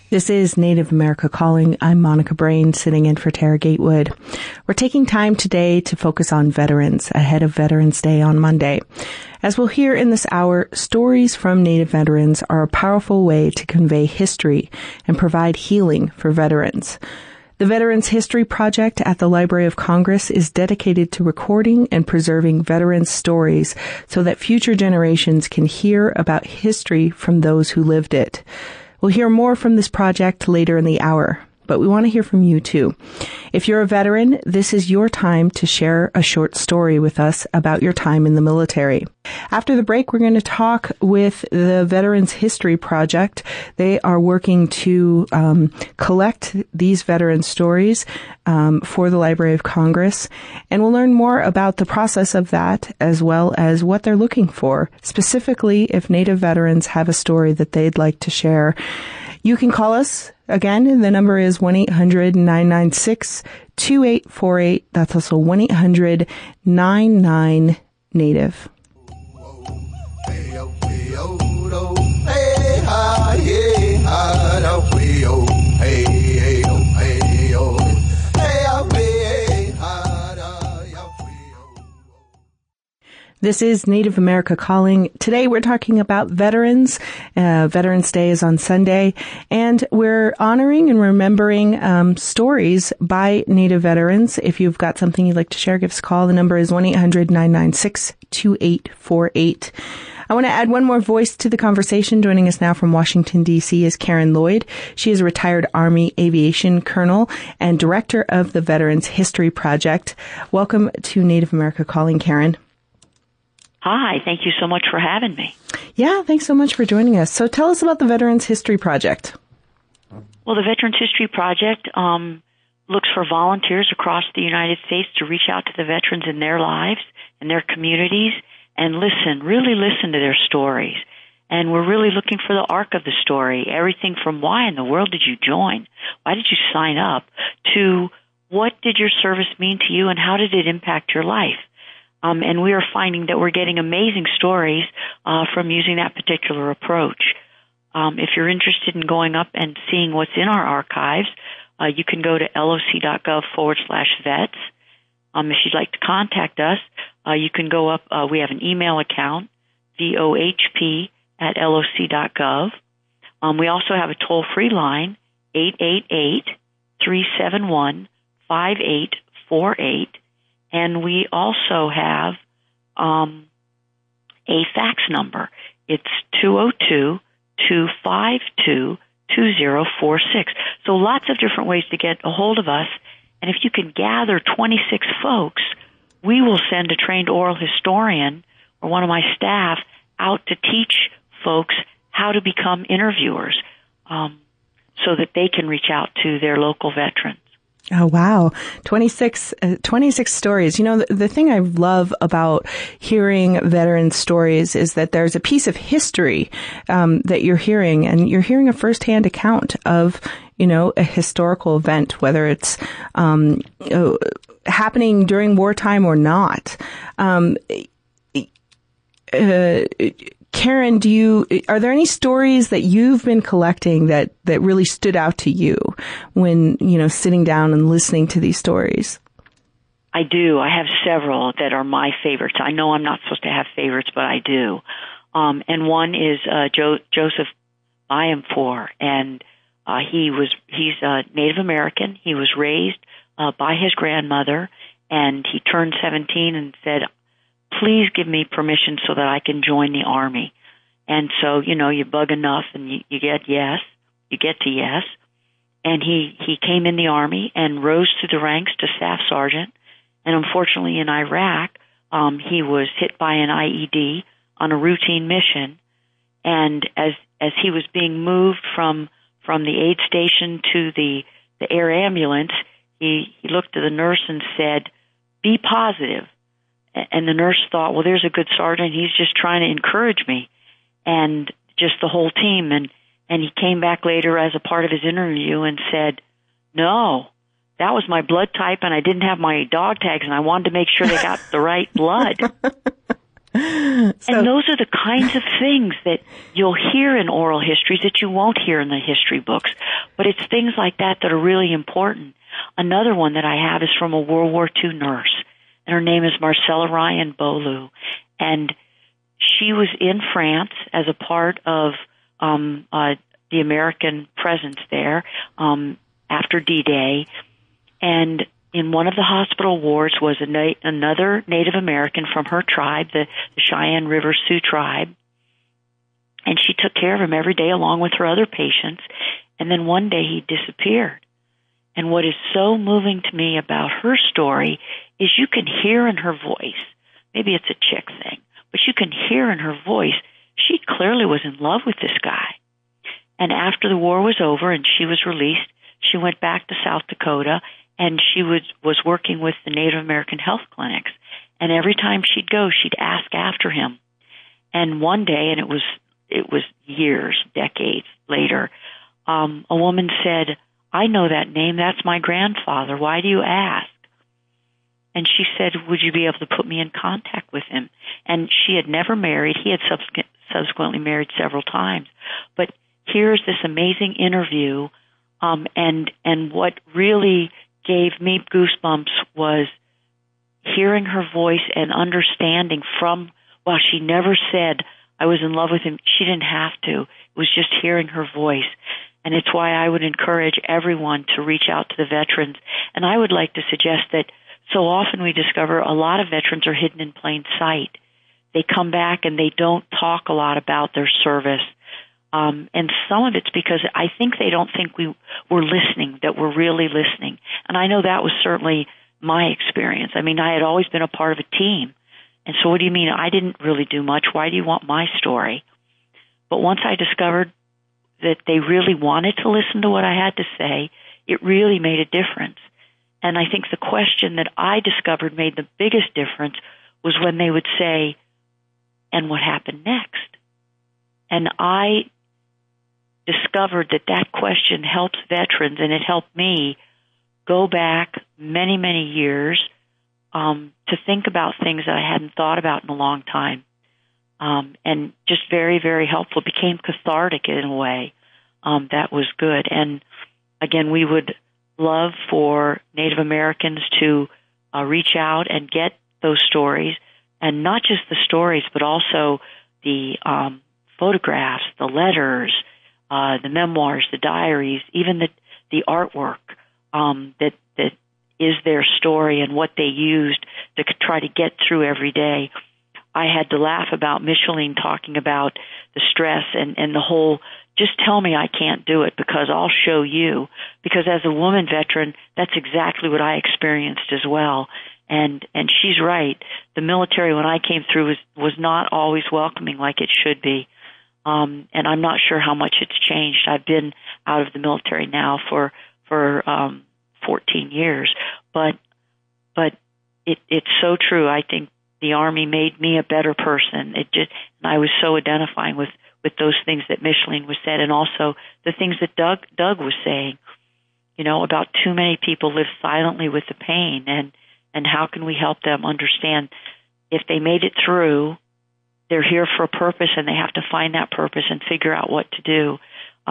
This is Native America Calling. I'm Monica Brain, sitting in for Tara Gatewood. We're taking time today to focus on veterans ahead of Veterans Day on Monday. As we'll hear in this hour, stories from Native veterans are a powerful way to convey history and provide healing for veterans. The Veterans History Project at the Library of Congress is dedicated to recording and preserving veterans' stories so that future generations can hear about history from those who lived it. We'll hear more from this project later in the hour, but we want to hear from you too. If you're a veteran, this is your time to share a short story with us about your time in the military. After the break, we're going to talk with the Veterans History Project. They are working to collect these veteran stories for the Library of Congress, and we'll learn more about the process of that as well as what they're looking for, specifically if Native veterans have a story that they'd like to share. You can call us. Again, the number is 1-800-996-2848. That's also 1-800-99-NATIVE. This is Native America Calling. Today we're talking about veterans. Veterans Day is on Sunday, and we're honoring and remembering stories by Native veterans. If you've got something you'd like to share, give us a call. The number is 1-800-996-2848. I want to add one more voice to the conversation. Joining us now from Washington, D.C. is Karen Lloyd. She is a retired Army aviation colonel and director of the Veterans History Project. Welcome to Native America Calling, Karen. Hi, thank you so much for having me. Yeah, thanks so much for joining us. So tell us about the Veterans History Project. Well, the Veterans History Project looks for volunteers across the United States to reach out to the veterans in their lives and their communities and really listen to their stories. And we're really looking for the arc of the story, everything from why in the world did you join, why did you sign up, to what did your service mean to you and how did it impact your life. And we are finding that we're getting amazing stories from using that particular approach. If you're interested in going up and seeing what's in our archives, you can go to loc.gov/vets. If you'd like to contact us, you can go up. We have an email account, vohp@loc.gov. We also have a toll-free line, 888-371-5848. And we also have a fax number. It's 202-252-2046. So lots of different ways to get a hold of us. And if you can gather 26 folks, we will send a trained oral historian or one of my staff out to teach folks how to become interviewers so that they can reach out to their local veterans. Oh, wow. 26 stories. You know, the thing I love about hearing veteran stories is that there's a piece of history that you're hearing, and you're hearing a firsthand account of, you know, a historical event, whether it's happening during wartime or not. Karen, are there any stories that you've been collecting that really stood out to you when, you know, sitting down and listening to these stories? I do. I have several that are my favorites. I know I'm not supposed to have favorites, but I do. And one is Joseph Byamfor, and he's Native American. He was raised by his grandmother, and he turned 17 and said, please give me permission so that I can join the Army. And so, you know, you bug enough and you get yes. You get to yes. And he came in the Army and rose through the ranks to staff sergeant. And unfortunately in Iraq, he was hit by an IED on a routine mission. And as he was being moved from the aid station to the air ambulance, he looked at the nurse and said, be positive. And the nurse thought, well, there's a good sergeant. He's just trying to encourage me. And just the whole team. And he came back later as a part of his interview and said, no, that was my blood type, and I didn't have my dog tags, and I wanted to make sure they got the right blood. And those are the kinds of things that you'll hear in oral histories that you won't hear in the history books. But it's things like that that are really important. Another one that I have is from a World War II nurse, and her name is Marcella Ryan Beaulieu. And she was in France as a part of the American presence there after D-Day. And in one of the hospital wards was another Native American from her tribe, the Cheyenne River Sioux tribe. And she took care of him every day along with her other patients. And then one day he disappeared. And what is so moving to me about her story is you can hear in her voice, maybe it's a chick thing, but you can hear in her voice, she clearly was in love with this guy. And after the war was over and she was released, she went back to South Dakota, and she was working with the Native American health clinics. And every time she'd go, she'd ask after him. And one day, and it was years, decades later, a woman said, "I know that name. That's my grandfather. Why do you ask?" And she said, "Would you be able to put me in contact with him?" And she had never married. He had subsequently married several times. But here's this amazing interview, and what really gave me goosebumps was hearing her voice and understanding from, while she never said, "I was in love with him," she didn't have to. It was just hearing her voice. And it's why I would encourage everyone to reach out to the veterans. And I would like to suggest that so often we discover a lot of veterans are hidden in plain sight. They come back and they don't talk a lot about their service. And some of it's because I think they don't think we're listening, that we're really listening. And I know that was certainly my experience. I mean, I had always been a part of a team. And so what do you mean I didn't really do much? Why do you want my story? But once I discovered that they really wanted to listen to what I had to say, it really made a difference. And I think the question that I discovered made the biggest difference was when they would say, "And what happened next?" And I discovered that question helps veterans, and it helped me go back many, many years to think about things that I hadn't thought about in a long time. And just very, very helpful. It became cathartic in a way that was good. And again, we would love for Native Americans to reach out and get those stories, and not just the stories, but also the photographs, the letters, the memoirs, the diaries, even the artwork that is their story and what they used to try to get through every day. I had to laugh about Micheline talking about the stress and the whole, just tell me I can't do it because I'll show you. Because as a woman veteran, that's exactly what I experienced as well. And she's right. The military, when I came through, was not always welcoming like it should be. And I'm not sure how much it's changed. I've been out of the military now for 14 years. But it's so true. I think the Army made me a better person. And I was so identifying with those things that Micheline was said, and also the things that Doug was saying, about too many people live silently with the pain, and how can we help them understand if they made it through, they're here for a purpose, and they have to find that purpose and figure out what to do.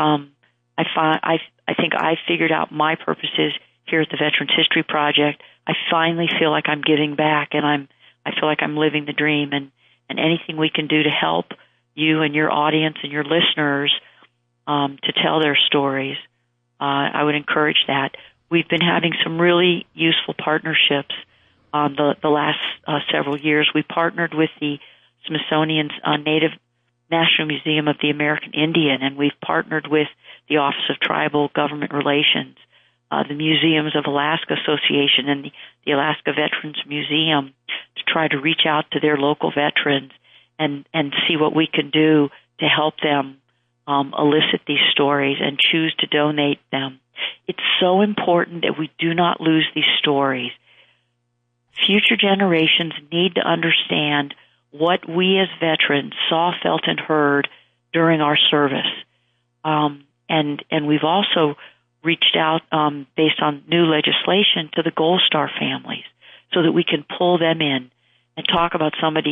I think I figured out my purposes here at the Veterans History Project. I finally feel like I'm giving back, and I feel like I'm living the dream, and anything we can do to help you and your audience and your listeners to tell their stories, I would encourage that. We've been having some really useful partnerships the last several years. We partnered with the Smithsonian's Native National Museum of the American Indian, and we've partnered with the Office of Tribal Government Relations, the Museums of Alaska Association, and the Alaska Veterans Museum to try to reach out to their local veterans and see what we can do to help them elicit these stories and choose to donate them. It's so important that we do not lose these stories. Future generations need to understand what we as veterans saw, felt, and heard during our service. And we've also reached out, based on new legislation, to the Gold Star families so that we can pull them in and talk about somebody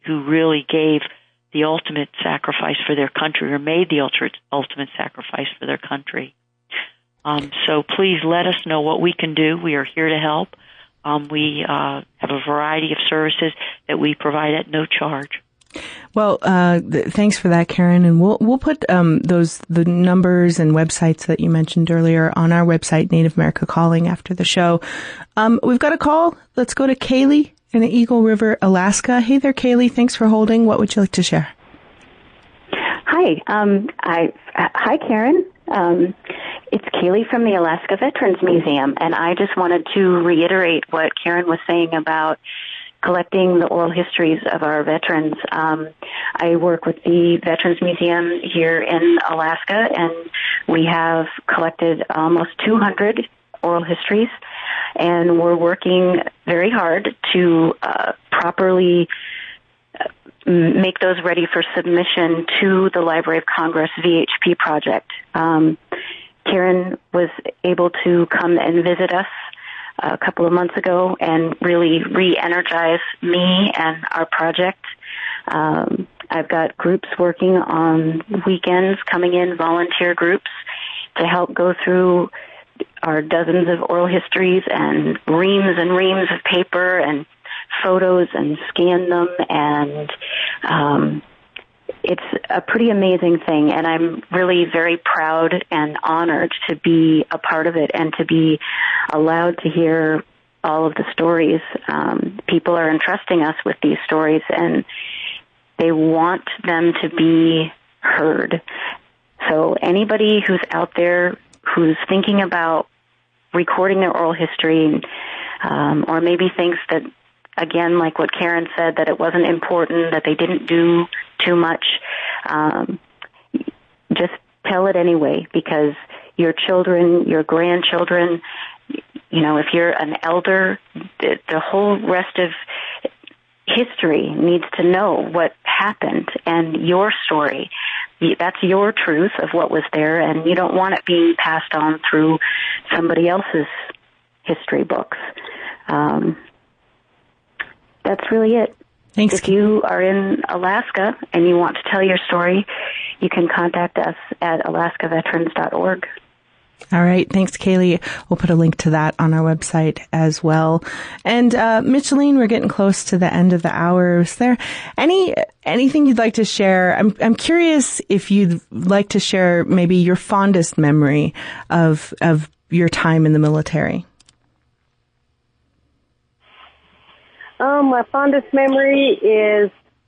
who really gave the ultimate sacrifice for their country or made the ultimate sacrifice for their country. So please let us know what we can do. We are here to help. We have a variety of services that we provide at no charge. Well, thanks for that, Karen. And we'll put the numbers and websites that you mentioned earlier on our website, Native America Calling, after the show. We've got a call. Let's go to Kaylee in Eagle River, Alaska. Hey there, Kaylee. Thanks for holding. What would you like to share? Hi. Hi, Karen. It's Kaylee from the Alaska Veterans Museum, and I just wanted to reiterate what Karen was saying about collecting the oral histories of our veterans. I work with the Veterans Museum here in Alaska, and we have collected almost 200 oral histories, and we're working very hard to properly make those ready for submission to the Library of Congress VHP project. Karen was able to come and visit us a couple of months ago and really re-energize me and our project. I've got groups working on weekends coming in, volunteer groups, to help go through our dozens of oral histories and reams of paper and photos and scan them, and it's a pretty amazing thing, and I'm really very proud and honored to be a part of it and to be allowed to hear all of the stories. People are entrusting us with these stories, and they want them to be heard. So anybody who's out there who's thinking about recording their oral history, or maybe thinks that, again, like what Karen said, that it wasn't important, that they didn't do too much, just tell it anyway, because your children, your grandchildren, if you're an elder, the whole rest of history needs to know what happened and your story. That's your truth of what was there, and you don't want it being passed on through somebody else's history books. That's really it. Thanks. If you are in Alaska and you want to tell your story, you can contact us at alaskaveterans.org. All right. Thanks, Kaylee. We'll put a link to that on our website as well. And Micheline, we're getting close to the end of the hour. Is there anything you'd like to share? I'm curious if you'd like to share maybe your fondest memory of your time in the military. My fondest memory is,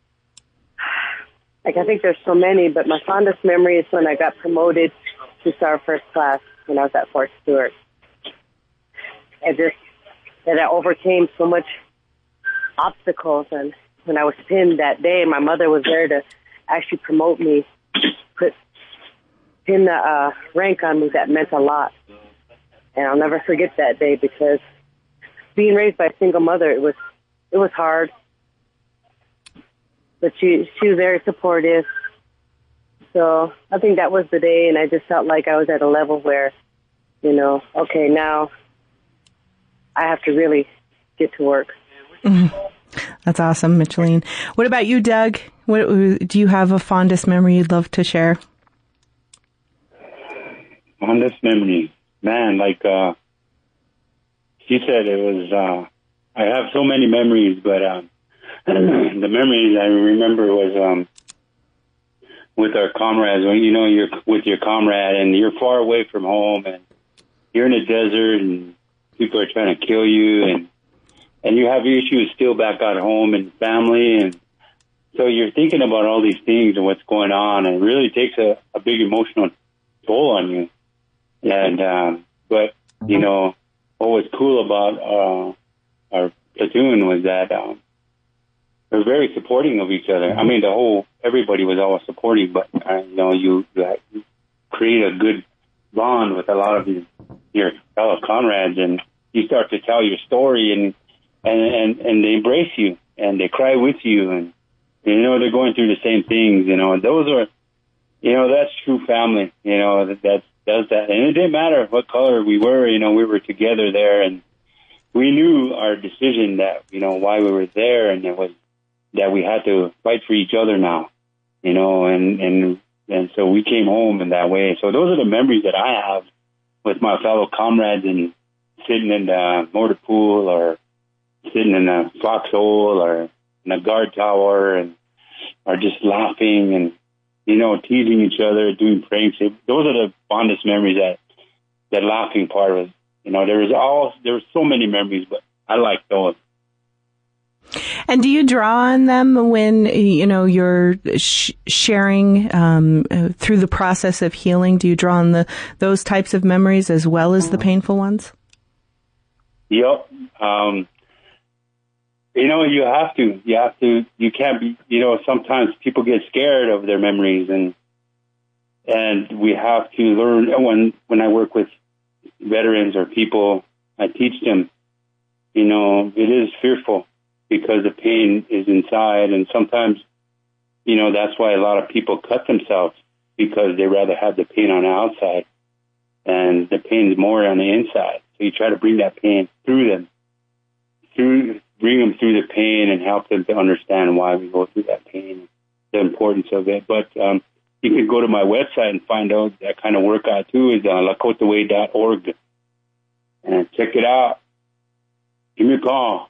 I think there's so many, but my fondest memory is when I got promoted to Star First Class when I was at Fort Stewart. That I overcame so much obstacles, and when I was pinned that day, my mother was there to actually promote me, pin the rank on me. That meant a lot, and I'll never forget that day, because being raised by a single mother, it was hard, but she was very supportive. So I think that was the day, and I just felt like I was at a level where, okay, now I have to really get to work. Mm-hmm. That's awesome, Micheline. What about you, Doug? Do you have a fondest memory you'd love to share? Fondest memory? Man, like she said, it was... I have so many memories, but the memories I remember was with our comrades. When you're with your comrade and you're far away from home and you're in a desert and people are trying to kill you and you have issues still back at home and family, and so you're thinking about all these things and what's going on, and it really takes a big emotional toll on you. And but what was cool about our platoon was that they're very supporting of each other. I mean, everybody was always supporting, but you create a good bond with a lot of your fellow comrades, and you start to tell your story, and they embrace you and they cry with you, and they're going through the same things. Those are, that's true family. That does that, and it didn't matter what color we were. We were together there, and we knew our decision that, why we were there, and it was that we had to fight for each other now, you know, and so we came home in that way. So those are the memories that I have with my fellow comrades, and sitting in the motor pool or sitting in a foxhole or in a guard tower, and or just laughing and, you know, teasing each other, doing pranks. Those are the fondest memories. That laughing part was, you know, there was so many memories, but I like those. And do you draw on them when, you know, you're sharing through the process of healing? Do you draw on those types of memories as well as the painful ones? Yep. You know, you have to. You can't be. You know, sometimes people get scared of their memories, and we have to learn. When I work with veterans or people, I teach them. You know, it is fearful, because the pain is inside, and sometimes, you know, that's why a lot of people cut themselves, because they rather have the pain on the outside, and the pain is more on the inside. So you try to bring that pain through them, bring them through the pain, and help them to understand why we go through that pain, the importance of it. But you can go to my website and find out that kind of work out too. Is lakotaway.org, and check it out. Give me a call.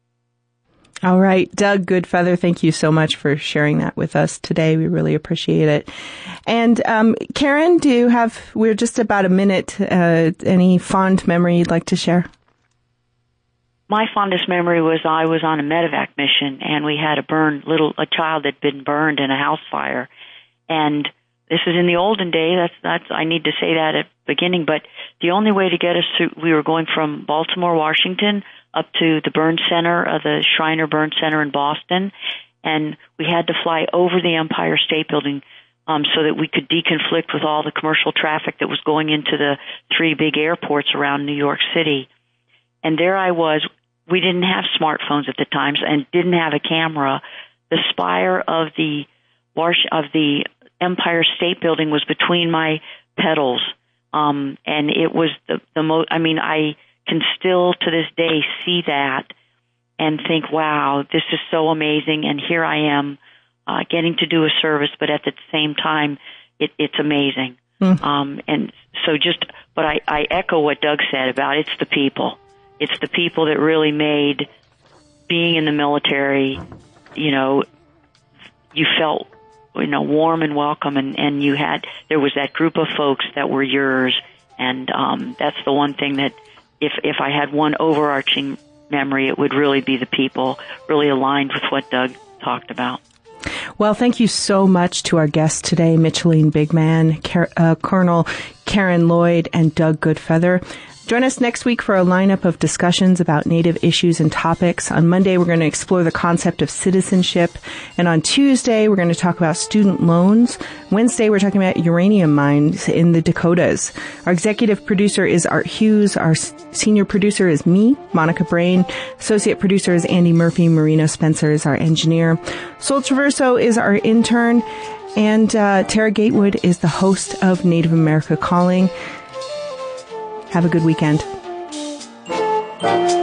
All right. Doug Goodfeather, thank you so much for sharing that with us today. We really appreciate it. And Karen, we're just about a minute, any fond memory you'd like to share? My fondest memory was I was on a medevac mission, and we had a child that had been burned in a house fire. And this is in the olden days. That's I need to say that at the beginning, but the only way to get us through, we were going from Baltimore, Washington, up to the burn center, the Shriner Burn Center in Boston, and we had to fly over the Empire State Building so that we could deconflict with all the commercial traffic that was going into the 3 big airports around New York City. And there I was. We didn't have smartphones at the time and didn't have a camera. The spire of the Empire State Building was between my pedals, and it was the most. I mean, I can still to this day see that and think, wow, this is so amazing. And here I am getting to do a service, but at the same time, it's amazing. And so but I echo what Doug said about it's the people. It's the people that really made being in the military, you know, you felt, you know, warm and welcome, and there was that group of folks that were yours. And that's the one thing that, if I had one overarching memory, it would really be the people, really aligned with what Doug talked about. Well, thank you so much to our guests today, Micheline Bigman, Colonel Karen Lloyd, and Doug Goodfeather. Join us next week for a lineup of discussions about Native issues and topics. On Monday, we're going to explore the concept of citizenship. And on Tuesday, we're going to talk about student loans. Wednesday, we're talking about uranium mines in the Dakotas. Our executive producer is Art Hughes. Our senior producer is me, Monica Brain. Associate producer is Andy Murphy. Marino Spencer is our engineer. Sol Traverso is our intern. And Tara Gatewood is the host of Native America Calling. Have a good weekend.